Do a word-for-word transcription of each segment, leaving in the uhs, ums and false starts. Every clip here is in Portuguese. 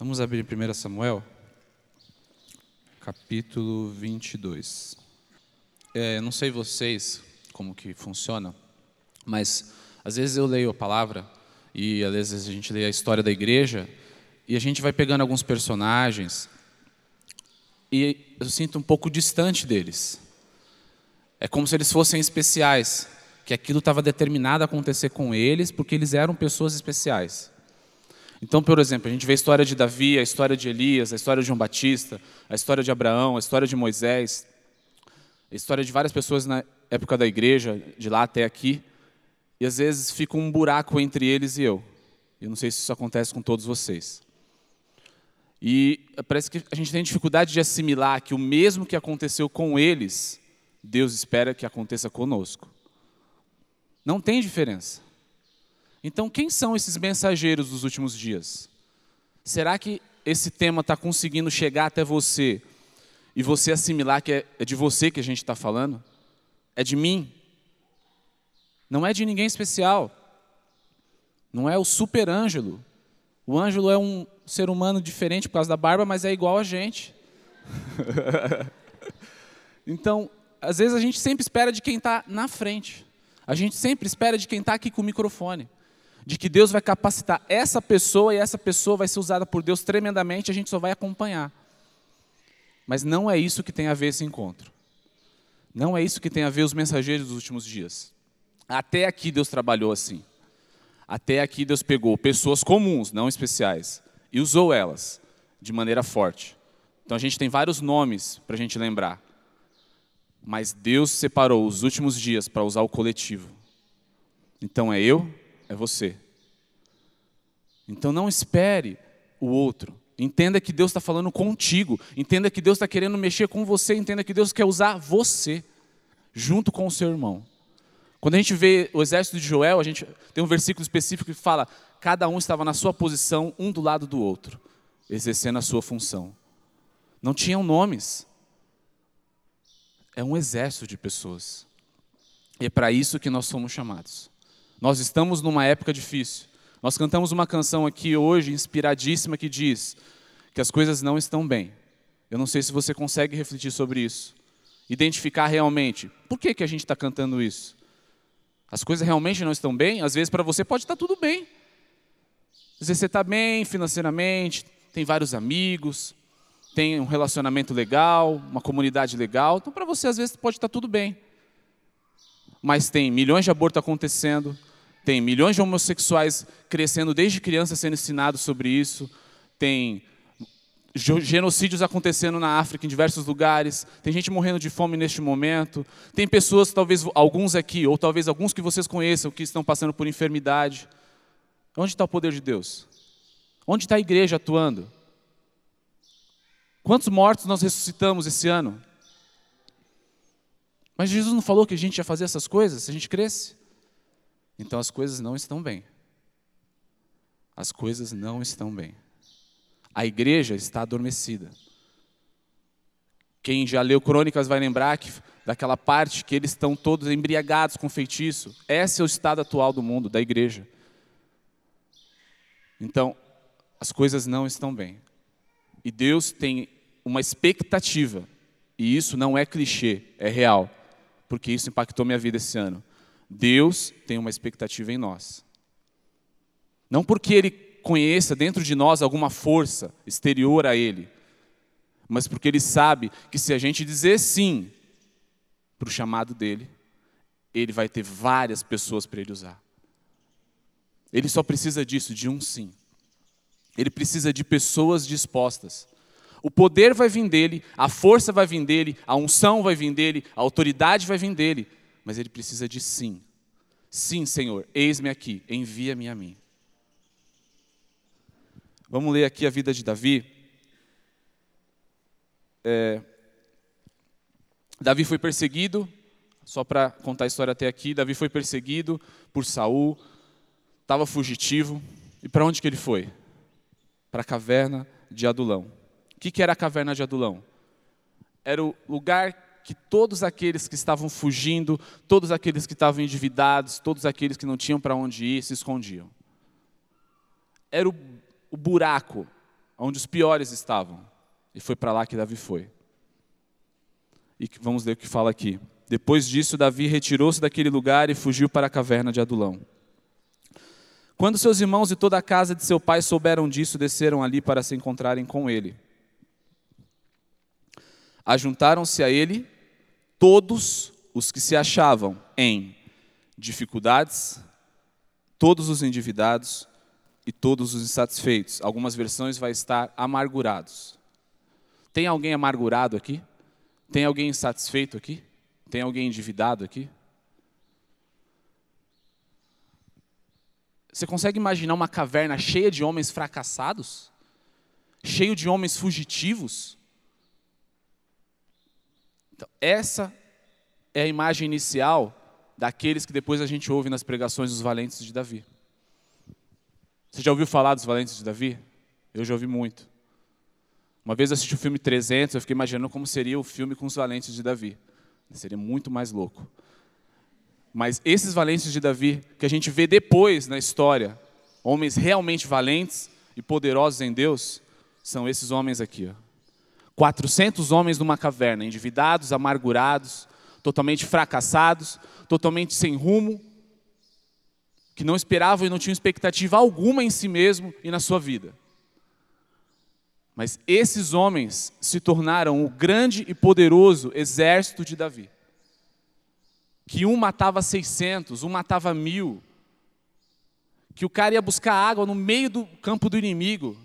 Vamos abrir em primeiro Samuel, capítulo vinte e dois. É, não sei vocês como que funciona, mas às vezes eu leio a palavra e às vezes a gente lê a história da igreja e a gente vai pegando alguns personagens e eu sinto um pouco distante deles. É como se eles fossem especiais, que aquilo estava determinado a acontecer com eles porque eles eram pessoas especiais. Então, por exemplo, a gente vê a história de Davi, a história de Elias, a história de João Batista, a história de Abraão, a história de Moisés, a história de várias pessoas na época da igreja, de lá até aqui, e às vezes fica um buraco entre eles e eu. Eu não sei se isso acontece com todos vocês. E parece que a gente tem dificuldade de assimilar que o mesmo que aconteceu com eles, Deus espera que aconteça conosco. Não tem diferença. Então, quem são esses mensageiros dos últimos dias? Será que esse tema está conseguindo chegar até você e você assimilar que é, é de você que a gente está falando? É de mim? Não é de ninguém especial. Não é o super Ângelo. O Ângelo é um ser humano diferente por causa da barba, mas é igual a gente. Então, às vezes a gente sempre espera de quem está na frente. A gente sempre espera de quem está aqui com o microfone. De que Deus vai capacitar essa pessoa e essa pessoa vai ser usada por Deus tremendamente, a gente só vai acompanhar. Mas não é isso que tem a ver esse encontro. Não é isso que tem a ver os mensageiros dos últimos dias. Até aqui Deus trabalhou assim. Até aqui Deus pegou pessoas comuns, não especiais, e usou elas de maneira forte. Então a gente tem vários nomes para a gente lembrar. Mas Deus separou os últimos dias para usar o coletivo. Então é eu, é você. Então não espere o outro. Entenda que Deus está falando contigo. Entenda que Deus está querendo mexer com você. Entenda que Deus quer usar você junto com o seu irmão. Quando a gente vê o exército de Joel, a gente tem um versículo específico que fala: cada um estava na sua posição, um do lado do outro, exercendo a sua função. Não tinham nomes. É um exército de pessoas. E é para isso que nós somos chamados. Nós estamos numa época difícil. Nós cantamos uma canção aqui hoje, inspiradíssima, que diz que as coisas não estão bem. Eu não sei se você consegue refletir sobre isso. Identificar realmente, por que que a gente está cantando isso? As coisas realmente não estão bem? Às vezes para você pode estar tudo bem. Às vezes você está bem financeiramente, tem vários amigos, tem um relacionamento legal, uma comunidade legal. Então para você às vezes pode estar tudo bem. Mas tem milhões de abortos acontecendo, tem milhões de homossexuais crescendo desde criança sendo ensinados sobre isso, tem genocídios acontecendo na África em diversos lugares, tem gente morrendo de fome neste momento, tem pessoas, talvez alguns aqui, ou talvez alguns que vocês conheçam, que estão passando por enfermidade. Onde está o poder de Deus? Onde está a igreja atuando? Quantos mortos nós ressuscitamos esse ano? Mas Jesus não falou que a gente ia fazer essas coisas se a gente cresce? Então as coisas não estão bem. As coisas não estão bem. A igreja está adormecida. Quem já leu Crônicas vai lembrar que, daquela parte que eles estão todos embriagados com feitiço. Esse é o estado atual do mundo, da igreja. Então, as coisas não estão bem. E Deus tem uma expectativa. E isso não é clichê, é real. Porque isso impactou minha vida esse ano. Deus tem uma expectativa em nós. Não porque Ele conheça dentro de nós alguma força exterior a Ele, mas porque Ele sabe que se a gente dizer sim para o chamado dEle, Ele vai ter várias pessoas para Ele usar. Ele só precisa disso, de um sim. Ele precisa de pessoas dispostas. O poder vai vir dEle, a força vai vir dEle, a unção vai vir dEle, a autoridade vai vir dEle, mas Ele precisa de sim. Sim, Senhor, eis-me aqui, envia-me a mim. Vamos ler aqui a vida de Davi. É, Davi foi perseguido, só para contar a história até aqui, Davi foi perseguido por Saul, estava fugitivo, e para onde que ele foi? Para a caverna de Adulão. O que que era a caverna de Adulão? Era o lugar que todos aqueles que estavam fugindo, todos aqueles que estavam endividados, todos aqueles que não tinham para onde ir, se escondiam. Era o, o buraco onde os piores estavam. E foi para lá que Davi foi. E vamos ler o que fala aqui. Depois disso, Davi retirou-se daquele lugar e fugiu para a caverna de Adulão. Quando seus irmãos e toda a casa de seu pai souberam disso, desceram ali para se encontrarem com ele. Ajuntaram-se a ele todos os que se achavam em dificuldades, todos os endividados e todos os insatisfeitos. Algumas versões vai estar amargurados. Tem alguém amargurado aqui? Tem alguém insatisfeito aqui? Tem alguém endividado aqui? Você consegue imaginar uma caverna cheia de homens fracassados? Cheio de homens fugitivos? Então, essa é a imagem inicial daqueles que depois a gente ouve nas pregações dos valentes de Davi. Você já ouviu falar dos valentes de Davi? Eu já ouvi muito. Uma vez eu assisti o filme trezentos, eu fiquei imaginando como seria o filme com os valentes de Davi. Seria muito mais louco. Mas esses valentes de Davi, que a gente vê depois na história, homens realmente valentes e poderosos em Deus, são esses homens aqui. Ó. quatrocentos homens numa caverna, endividados, amargurados, totalmente fracassados, totalmente sem rumo, que não esperavam e não tinham expectativa alguma em si mesmo e na sua vida. Mas esses homens se tornaram o grande e poderoso exército de Davi. Que um matava seiscentos, um matava mil. Que o cara ia buscar água no meio do campo do inimigo.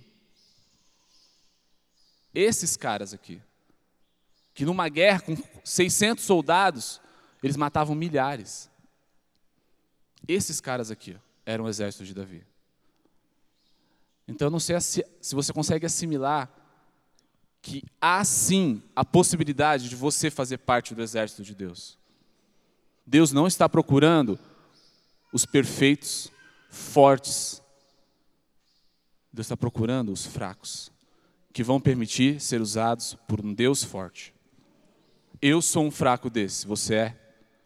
Esses caras aqui. Que numa guerra com seiscentos soldados, eles matavam milhares. Esses caras aqui eram o exército de Davi. Então eu não sei se você consegue assimilar que há sim a possibilidade de você fazer parte do exército de Deus. Deus não está procurando os perfeitos, fortes. Deus está procurando os fracos, que vão permitir ser usados por um Deus forte. Eu sou um fraco desse, você é?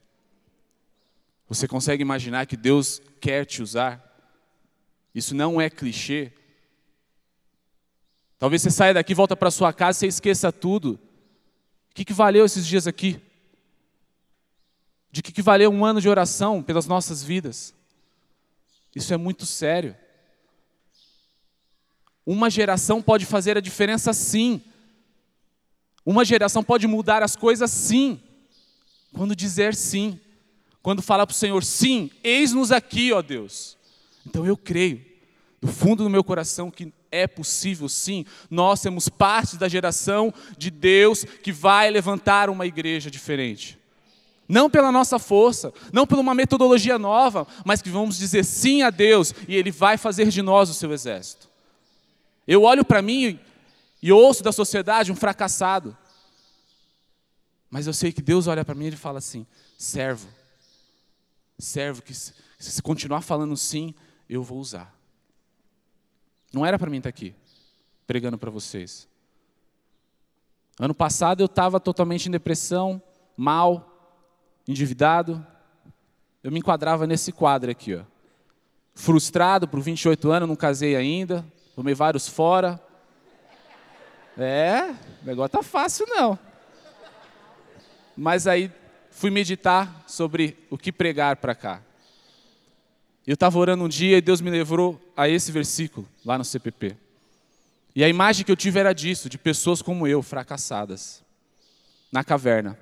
Você consegue imaginar que Deus quer te usar? Isso não é clichê. Talvez você saia daqui, volta para sua casa e você esqueça tudo. O que, que valeu esses dias aqui? De que, que valeu um ano de oração pelas nossas vidas? Isso é muito sério. Uma geração pode fazer a diferença sim. Uma geração pode mudar as coisas sim. Quando dizer sim. Quando falar para o Senhor, sim, eis-nos aqui, ó Deus. Então eu creio, do fundo do meu coração, que é possível sim. Nós temos parte da geração de Deus que vai levantar uma igreja diferente. Não pela nossa força, não por uma metodologia nova, mas que vamos dizer sim a Deus e Ele vai fazer de nós o seu exército. Eu olho para mim e ouço da sociedade um fracassado. Mas eu sei que Deus olha para mim e Ele fala assim, servo, servo que se, se continuar falando sim, eu vou usar. Não era para mim estar aqui, pregando para vocês. Ano passado eu estava totalmente em depressão, mal, endividado. Eu me enquadrava nesse quadro aqui, ó. Frustrado por vinte e oito anos, não casei ainda, tomei vários fora. É, o negócio tá fácil não. Mas aí fui meditar sobre o que pregar para cá. Eu estava orando um dia e Deus me levou a esse versículo, lá no C P P. E a imagem que eu tive era disso, de pessoas como eu, fracassadas, na caverna.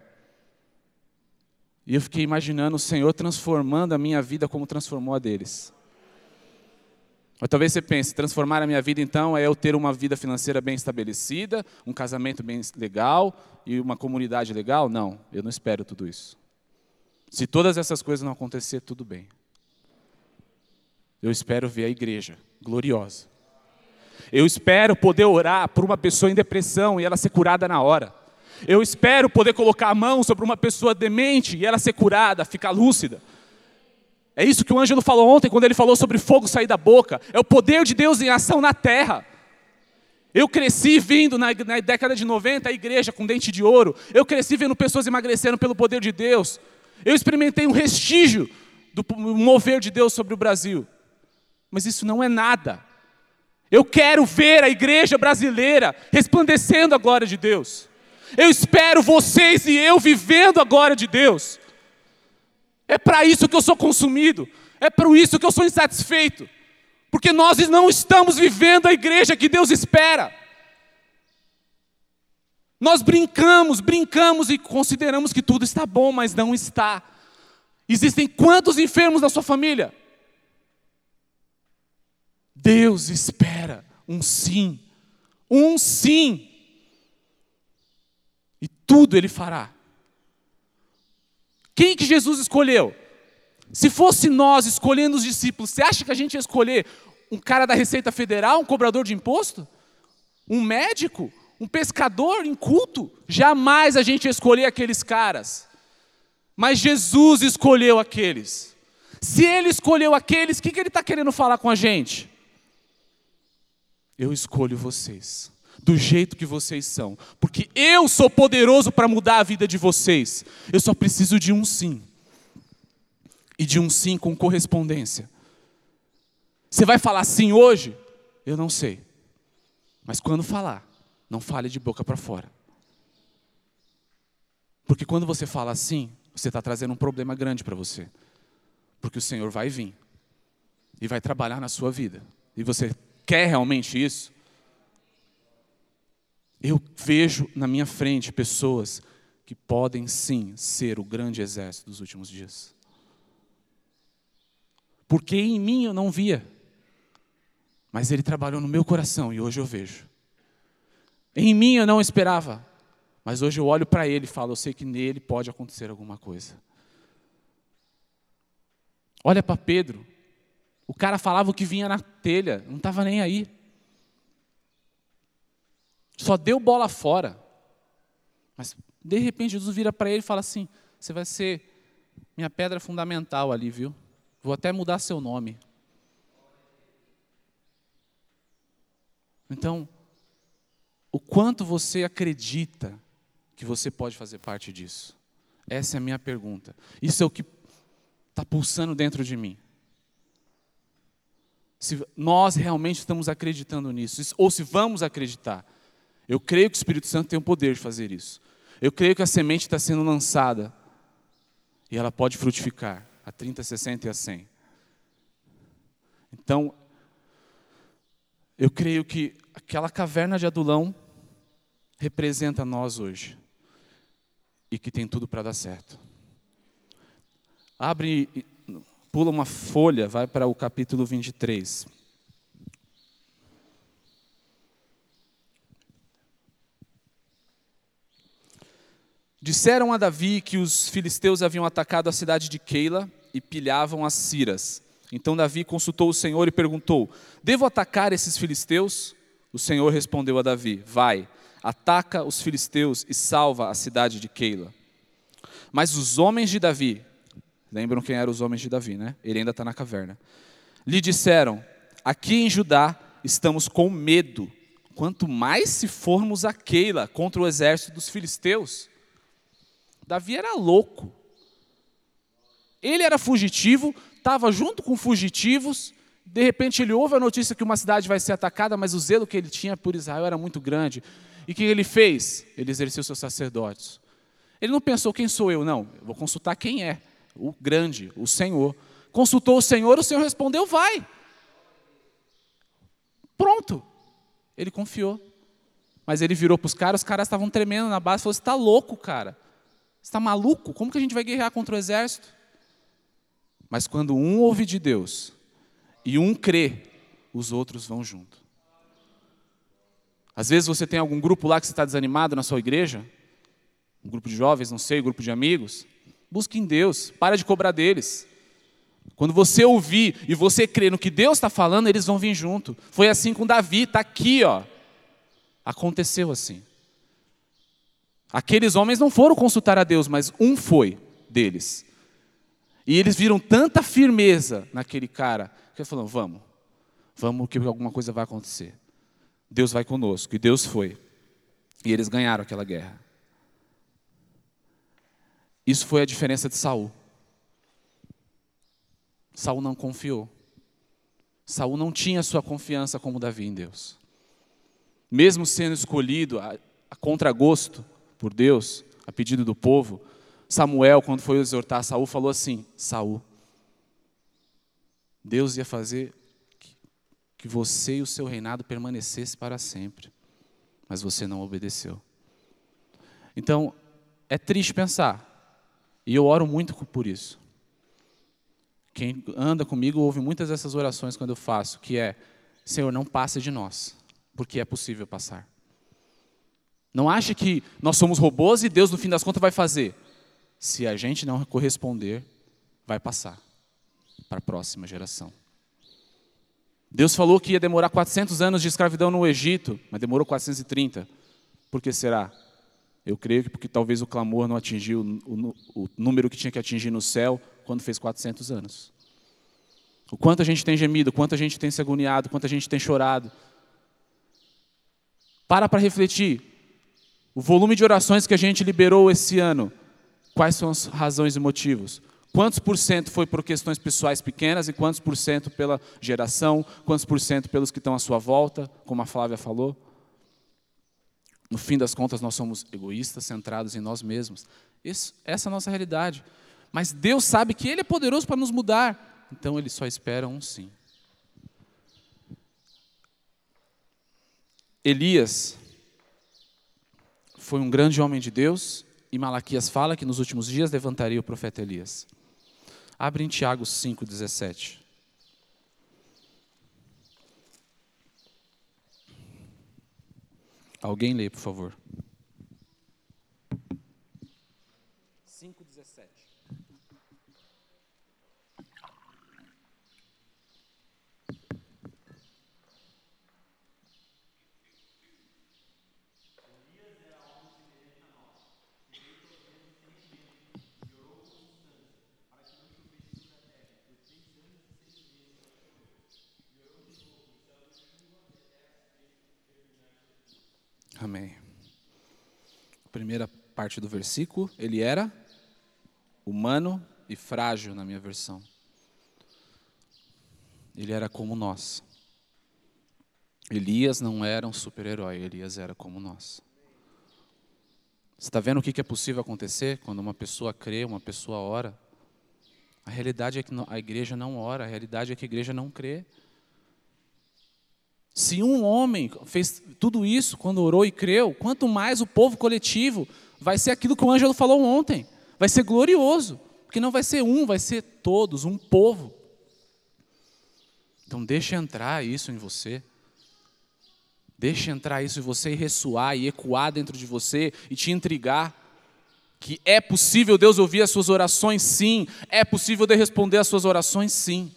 E eu fiquei imaginando o Senhor transformando a minha vida como transformou a deles. Mas talvez você pense, transformar a minha vida então é eu ter uma vida financeira bem estabelecida, um casamento bem legal e uma comunidade legal? Não, eu não espero tudo isso. Se todas essas coisas não acontecer, tudo bem. Eu espero ver a igreja gloriosa. Eu espero poder orar por uma pessoa em depressão e ela ser curada na hora. Eu espero poder colocar a mão sobre uma pessoa demente e ela ser curada, ficar lúcida. É isso que o Ângelo falou ontem, quando ele falou sobre fogo sair da boca. É o poder de Deus em ação na terra. Eu cresci vindo na, na década de noventa a igreja com dente de ouro. Eu cresci vendo pessoas emagrecendo pelo poder de Deus. Eu experimentei um restígio do mover de Deus sobre o Brasil. Mas isso não é nada. Eu quero ver a igreja brasileira resplandecendo a glória de Deus. Eu espero vocês e eu vivendo a glória de Deus. É para isso que eu sou consumido. É por isso que eu sou insatisfeito. Porque nós não estamos vivendo a igreja que Deus espera. Nós brincamos, brincamos e consideramos que tudo está bom, mas não está. Existem quantos enfermos na sua família? Deus espera um sim, um sim. E tudo Ele fará. Quem que Jesus escolheu? Se fosse nós escolhendo os discípulos, você acha que a gente ia escolher um cara da Receita Federal, um cobrador de imposto? Um médico? Um pescador inculto? Jamais a gente ia escolher aqueles caras. Mas Jesus escolheu aqueles. Se Ele escolheu aqueles, o que, que Ele está querendo falar com a gente? Eu escolho vocês, do jeito que vocês são, porque eu sou poderoso para mudar a vida de vocês. Eu só preciso de um sim, e de um sim com correspondência. Você vai falar sim hoje? Eu não sei, mas quando falar, não fale de boca para fora. Porque quando você fala sim, você está trazendo um problema grande para você, porque o Senhor vai vir, e vai trabalhar na sua vida, e você quer realmente isso? Eu vejo na minha frente pessoas que podem sim ser o grande exército dos últimos dias. Porque em mim eu não via, mas Ele trabalhou no meu coração e hoje eu vejo. Em mim eu não esperava, mas hoje eu olho para Ele e falo, eu sei que nele pode acontecer alguma coisa. Olha para Pedro. O cara falava o que vinha na telha, não estava nem aí. Só deu bola fora. Mas, de repente, Jesus vira para ele e fala assim, você vai ser minha pedra fundamental ali, viu? Vou até mudar seu nome. Então, o quanto você acredita que você pode fazer parte disso? Essa é a minha pergunta. Isso é o que está pulsando dentro de mim. Se nós realmente estamos acreditando nisso, ou se vamos acreditar. Eu creio que o Espírito Santo tem o poder de fazer isso. Eu creio que a semente está sendo lançada e ela pode frutificar a trinta, sessenta e a cem. Então, eu creio que aquela caverna de Adulão representa nós hoje e que tem tudo para dar certo. Abre... Pula uma folha, vai para o capítulo vinte e três. Disseram a Davi que os filisteus haviam atacado a cidade de Keila e pilhavam as ciras. Então Davi consultou o Senhor e perguntou, devo atacar esses filisteus? O Senhor respondeu a Davi, vai, ataca os filisteus e salva a cidade de Keila. Mas os homens de Davi... Lembram quem eram os homens de Davi, né? Ele ainda está na caverna. Lhe disseram, aqui em Judá estamos com medo, quanto mais se formos a Keila contra o exército dos filisteus. Davi era louco. Ele era fugitivo, estava junto com fugitivos, de repente ele ouve a notícia que uma cidade vai ser atacada, mas o zelo que ele tinha por Israel era muito grande. E o que ele fez? Ele exerceu seus sacerdotes. Ele não pensou, quem sou eu? Não, eu vou consultar quem é. O grande, o Senhor. Consultou o Senhor, o Senhor respondeu, vai. Pronto. Ele confiou. Mas ele virou para os caras, os caras estavam tremendo na base, falou, você está louco, cara? Você está maluco? Como que a gente vai guerrear contra o exército? Mas quando um ouve de Deus e um crê, os outros vão junto. Às vezes você tem algum grupo lá que você está desanimado na sua igreja, um grupo de jovens, não sei, um grupo de amigos. Busque em Deus, para de cobrar deles. Quando você ouvir e você crer no que Deus está falando, eles vão vir junto. Foi assim com Davi, está aqui, ó. Aconteceu assim. Aqueles homens não foram consultar a Deus, mas um foi deles. E eles viram tanta firmeza naquele cara, que eles falaram, vamos, vamos que alguma coisa vai acontecer. Deus vai conosco, e Deus foi. E eles ganharam aquela guerra. Isso foi a diferença de Saul. Saul não confiou. Saul não tinha sua confiança como Davi em Deus. Mesmo sendo escolhido a, a contragosto por Deus, a pedido do povo, Samuel, quando foi exortar Saul, falou assim: Saul, Deus ia fazer que, que você e o seu reinado permanecesse para sempre, mas você não obedeceu. Então, é triste pensar, e eu oro muito por isso. Quem anda comigo ouve muitas dessas orações quando eu faço, que é: Senhor, não passe de nós, porque é possível passar. Não ache que nós somos robôs e Deus, no fim das contas, vai fazer. Se a gente não corresponder, vai passar para a próxima geração. Deus falou que ia demorar quatrocentos anos de escravidão no Egito, mas demorou quatrocentos e trinta. Por que será? Eu creio que porque talvez o clamor não atingiu o, o, o número que tinha que atingir no céu quando fez quatrocentos anos. O quanto a gente tem gemido, o quanto a gente tem se agoniado, o quanto a gente tem chorado. Para para refletir. O volume de orações que a gente liberou esse ano, quais são as razões e motivos? Quantos por cento foi por questões pessoais pequenas e quantos por cento pela geração? Quantos por cento pelos que estão à sua volta, como a Flávia falou? No fim das contas, nós somos egoístas, centrados em nós mesmos. Isso, essa é a nossa realidade. Mas Deus sabe que Ele é poderoso para nos mudar. Então, Ele só espera um sim. Elias foi um grande homem de Deus, e Malaquias fala que nos últimos dias levantaria o profeta Elias. Abre em Tiago cinco, dezessete. Alguém lê, por favor. cinco, dezessete. Amém. Primeira parte do versículo, ele era humano e frágil na minha versão. Ele era como nós. Elias não era um super-herói, Elias era como nós. Você está vendo o que é possível acontecer quando uma pessoa crê, uma pessoa ora? A realidade é que a igreja não ora, a realidade é que a igreja não crê. Se um homem fez tudo isso quando orou e creu, quanto mais o povo coletivo vai ser aquilo que o Ângelo falou ontem. Vai ser glorioso, porque não vai ser um, vai ser todos, um povo. Então deixa entrar isso em você. Deixa entrar isso em você e ressoar e ecoar dentro de você e te intrigar. Que é possível Deus ouvir as suas orações, sim. É possível Deus responder as suas orações, sim.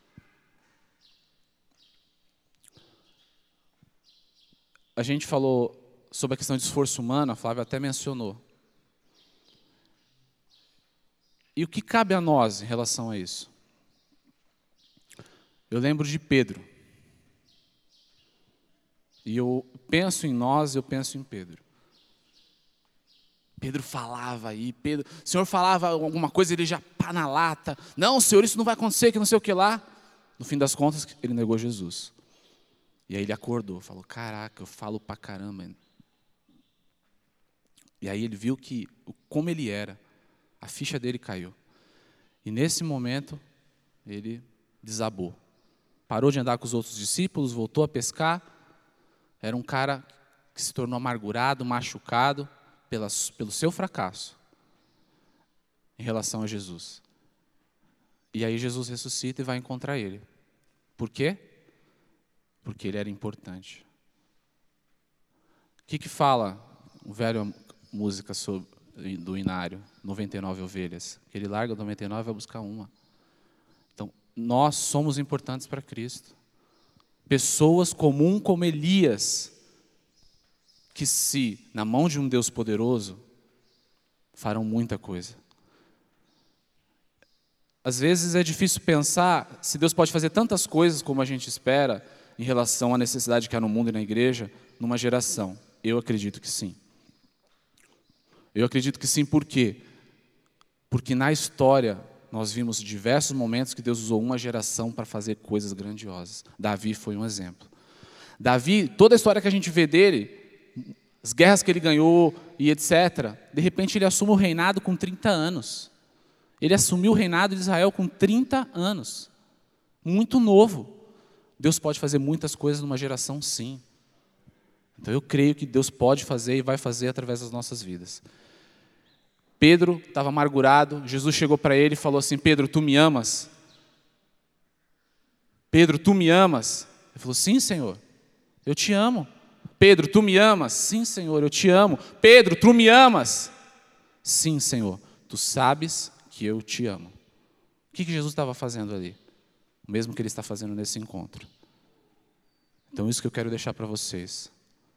A gente falou sobre a questão de esforço humano, a Flávia até mencionou. E o que cabe a nós em relação a isso? Eu lembro de Pedro. E eu penso em nós, eu penso em Pedro. Pedro falava aí, Pedro, o Senhor falava alguma coisa, ele já pá na lata. Não, Senhor, isso não vai acontecer, que não sei o que lá. No fim das contas, ele negou Jesus. E aí ele acordou, falou: caraca, eu falo pra caramba. E aí ele viu que, como ele era, a ficha dele caiu. E nesse momento, ele desabou. Parou de andar com os outros discípulos, voltou a pescar. Era um cara que se tornou amargurado, machucado pela, pelo seu fracasso em relação a Jesus. E aí Jesus ressuscita e vai encontrar ele. Por quê? Porque ele era importante. O que que fala o velho música sobre, do Inário, noventa e nove ovelhas? Que ele larga noventa e nove e vai buscar uma. Então, nós somos importantes para Cristo. Pessoas comuns como Elias, que se, na mão de um Deus poderoso, farão muita coisa. Às vezes é difícil pensar se Deus pode fazer tantas coisas como a gente espera em relação à necessidade que há no mundo e na igreja, numa geração. Eu acredito que sim. Eu acredito que sim, por quê? Porque na história nós vimos diversos momentos que Deus usou uma geração para fazer coisas grandiosas. Davi foi um exemplo. Davi, toda a história que a gente vê dele, as guerras que ele ganhou e etcétera, de repente ele assume o reinado com trinta anos. Ele assumiu o reinado de Israel com trinta anos. Muito novo. Deus pode fazer muitas coisas numa geração, sim. Então eu creio que Deus pode fazer e vai fazer através das nossas vidas. Pedro estava amargurado, Jesus chegou para ele e falou assim: Pedro, tu me amas? Pedro, tu me amas? Ele falou: sim, Senhor, eu te amo. Pedro, tu me amas? Sim, Senhor, eu te amo. Pedro, tu me amas? Sim, Senhor, tu sabes que eu te amo. O que que Jesus estava fazendo ali? O mesmo que ele está fazendo nesse encontro. Então isso que eu quero deixar para vocês.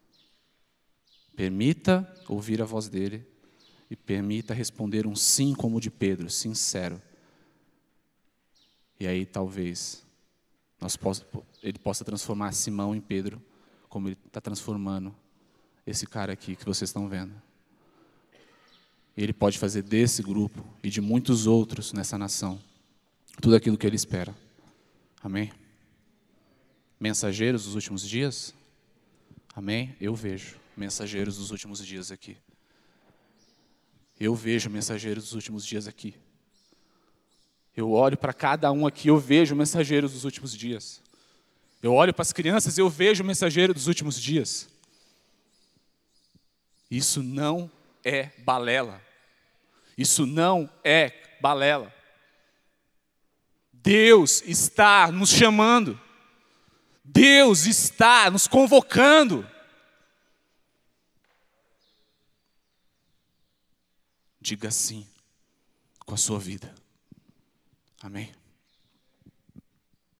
Permita ouvir a voz dele e permita responder um sim como o de Pedro, sincero. E aí talvez nós possa, ele possa transformar Simão em Pedro, como ele está transformando esse cara aqui que vocês estão vendo. E ele pode fazer desse grupo e de muitos outros nessa nação tudo aquilo que ele espera. Amém? Mensageiros dos últimos dias? Amém? Eu vejo mensageiros dos últimos dias aqui. Eu vejo mensageiros dos últimos dias aqui. Eu olho para cada um aqui, eu vejo mensageiros dos últimos dias. Eu olho para as crianças, eu vejo mensageiro dos últimos dias. Isso não é balela. Isso não é balela. Deus está nos chamando. Deus está nos convocando. Diga sim com a sua vida. Amém?